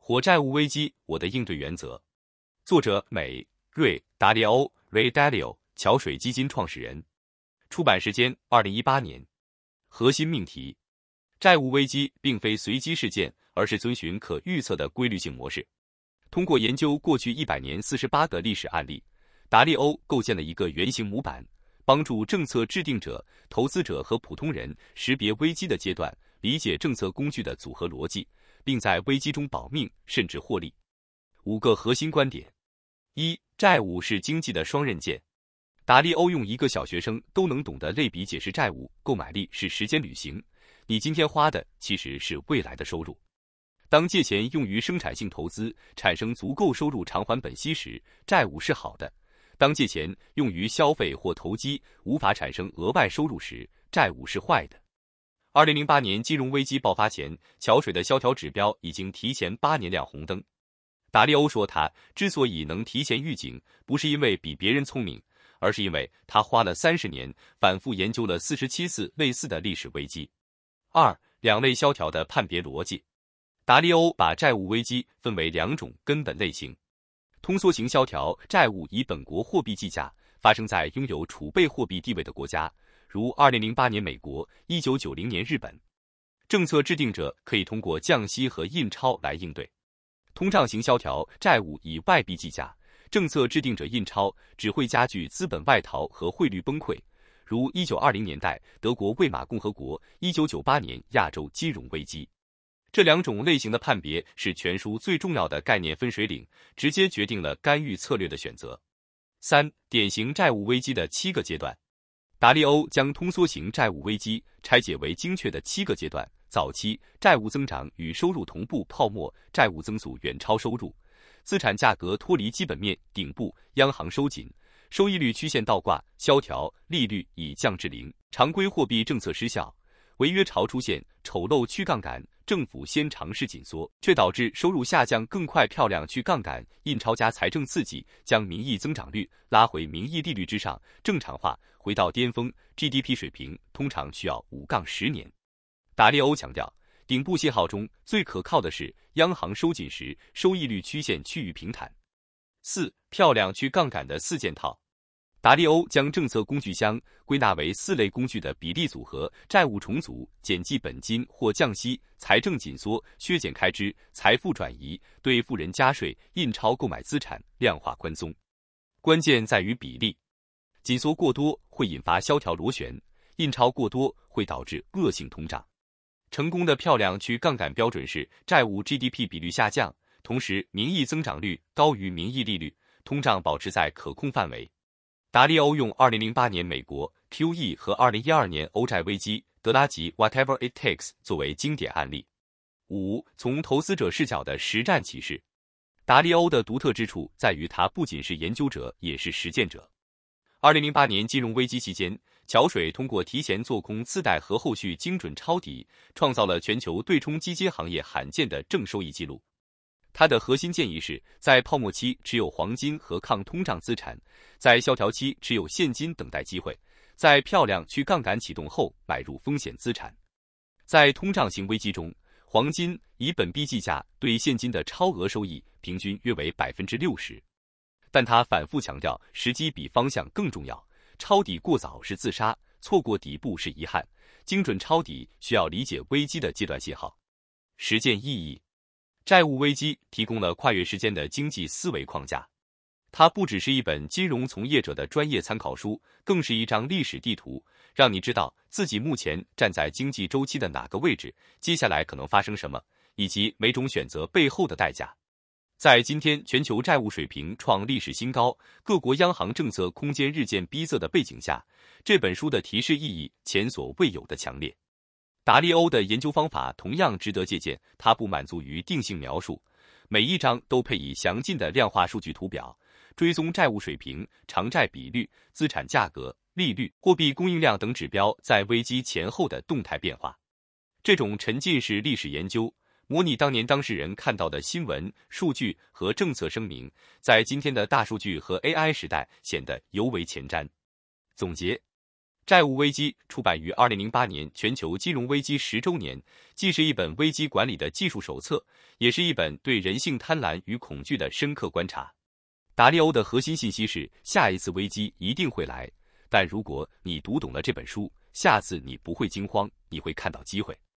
火债务危机，我的应对原则。作者美瑞达利欧 Ray Dalio， 桥水基金创始人。出版时间2018年。核心命题：债务危机并非随机事件，而是遵循可预测的规律性模式。通过研究过去100年48个历史案例，达利欧构建了一个原型模板，帮助政策制定者、投资者和普通人识别危机的阶段，理解政策工具的组合逻辑，并在危机中保命甚至获利。5个核心观点。1. 债务是经济的双刃剑。达利欧用一个小学生都能懂的类比解释债务购买力是时间旅行，你今天花的其实是未来的收入。当借钱用于生产性投资，产生足够收入偿还本息时，债务是好的；当借钱用于消费或投机，无法产生额外收入时，债务是坏的。2008年金融危机爆发前，桥水的萧条指标已经提前8年亮红灯。达利欧说，他之所以能提前预警，不是因为比别人聪明，而是因为他花了30年反复研究了47次类似的历史危机。2. 两类萧条的判别逻辑。达利欧把债务危机分为2种根本类型。通缩型萧条债务以本国货币计价，发生在拥有储备货币地位的国家，如2008年美国、1990年日本。政策制定者可以通过降息和印钞来应对。通胀型萧条债务以外币计价，政策制定者印钞只会加剧资本外逃和汇率崩溃，如1920年代德国魏玛共和国、1998年亚洲金融危机。这2种类型的判别是全书最重要的概念分水岭，直接决定了干预策略的选择。3. 典型债务危机的7个阶段。达利欧将通缩型债务危机拆解为精确的7个阶段：早期债务增长与收入同步，泡沫债务增速远超收入，资产价格脱离基本面，顶部央行收紧，收益率曲线倒挂，萧条利率已降至0，常规货币政策失效，违约潮出现，丑陋去杠杆，政府先尝试紧缩，却导致收入下降更快，漂亮去杠杆，印钞加财政刺激，将名义增长率拉回名义利率之上，正常化，回到巅峰 GDP 水平通常需要5-10年。达利欧强调，顶部信号中最可靠的是央行收紧时收益率曲线趋于平坦。4. 漂亮去杠杆的4件套。达利欧将政策工具箱归纳为4类工具的比例组合：债务重组、减记本金或降息、财政紧缩、削减开支、财富转移、对富人加税、印钞购买资产、量化宽松。关键在于比例，紧缩过多会引发萧条螺旋，印钞过多会导致恶性通胀。成功的漂亮去杠杆标准是债务 GDP 比率下降，同时名义增长率高于名义利率，通胀保持在可控范围。达利欧用2008年美国 QE 和2012年欧债危机德拉吉 Whatever It Takes 作为经典案例。5. 从投资者视角的实战启示。达利欧的独特之处在于他不仅是研究者，也是实践者。2008年金融危机期间，桥水通过提前做空次贷和后续精准抄底，创造了全球对冲基金行业罕见的正收益记录。他的核心建议是，在泡沫期持有黄金和抗通胀资产，在萧条期持有现金等待机会，在漂亮去杠杆启动后买入风险资产。在通胀型危机中，黄金以本币计价对现金的超额收益平均约为 60%。但他反复强调，时机比方向更重要，抄底过早是自杀，错过底部是遗憾，精准抄底需要理解危机的阶段信号。实践意义。债务危机提供了跨越时间的经济思维框架，它不只是一本金融从业者的专业参考书，更是一张历史地图，让你知道自己目前站在经济周期的哪个位置，接下来可能发生什么，以及每种选择背后的代价。在今天全球债务水平创历史新高，各国央行政策空间日渐逼仄的背景下，这本书的提示意义前所未有的强烈。达利欧的研究方法同样值得借鉴，他不满足于定性描述，每一章都配以详尽的量化数据图表，追踪债务水平、偿债比率、资产价格、利率、货币供应量等指标在危机前后的动态变化。这种沉浸式历史研究，模拟当年当事人看到的新闻、数据和政策声明，在今天的大数据和 AI 时代显得尤为前瞻。总结： 债务危机出版于2008年全球金融危机10周年，既是一本危机管理的技术手册，也是一本对人性贪婪与恐惧的深刻观察。达利欧的核心信息是，下一次危机一定会来，但如果你读懂了这本书，下次你不会惊慌，你会看到机会。